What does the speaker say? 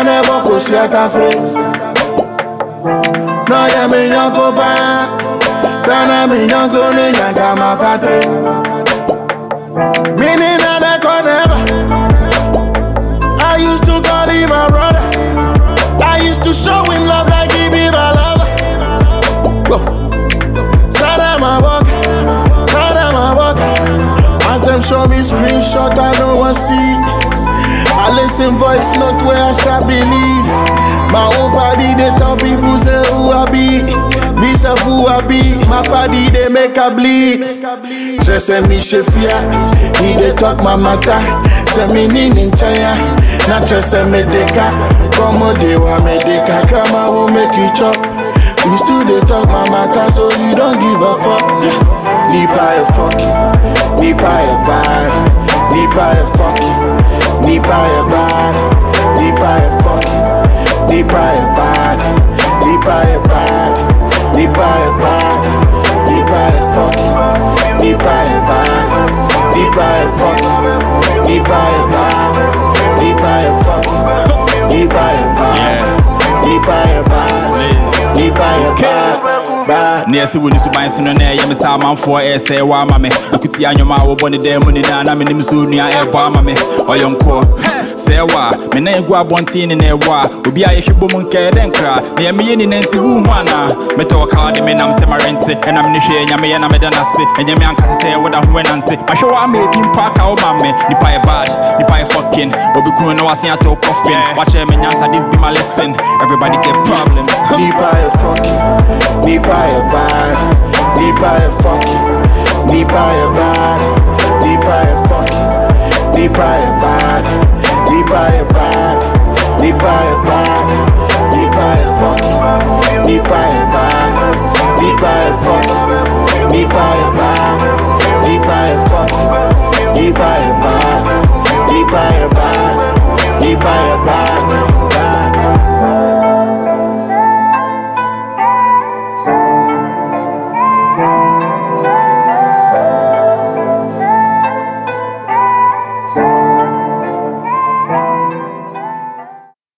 Nane boko siata free. No ya me nyonko pa. Sana me nyonko ne nyanga ma patre. Mini nane koneba. I used to call him my brother. I used to show him love like he be my lover. Sana my walk. Sana my walk. As them show me screenshot, I don't want see. I listen voice note where I start believe. My own body, they tell people say who I be. Me say who I be. My body, they make a bleed. Stress me shefia. He they talk my matter. Say me in China. Not just me deka. Come they want me deka. Grandma will make you chop. We still they talk my matter, so you don't give a fuck. Nipa a fuck. Nipa a bad. Nipa a fuck. Nipa a bad. Nipa a fuck. Nipa a bad. Nipa a bad. Nipa a bad. Nipa a fuck. Nipa a bad. Nipa a fuck. Nipa a bad. Nipa a fuck. Nipa a bad. Nipa a bad. Nipa a bad. Near see when you buy some on air, you saw man for a say, why, mammy. I could see on your mouth, bonny day, money down, I'm in the Missouri, air bar, mammy, or young core. Say, why, me name go up one teen in a war, will be a woman care then cry. Near me in the room, one. Me talk hard, me I'm semi-rented, and I'm in the shade, and I'm a danasi, and your man can say what I'm when auntie. I show I made him park out, mammy, the pie bad, the pie fucking, or be cool, no, I see a talk coffin. Watch him and answer this be my lesson. Everybody get problem. The pie fucking, the pie bad, the pie fucking, the pie bad, the pie fucking, the pie bad, the pie bad, the pie bad, the pie fucking, the pie bad, the pie fucking, the pie bad.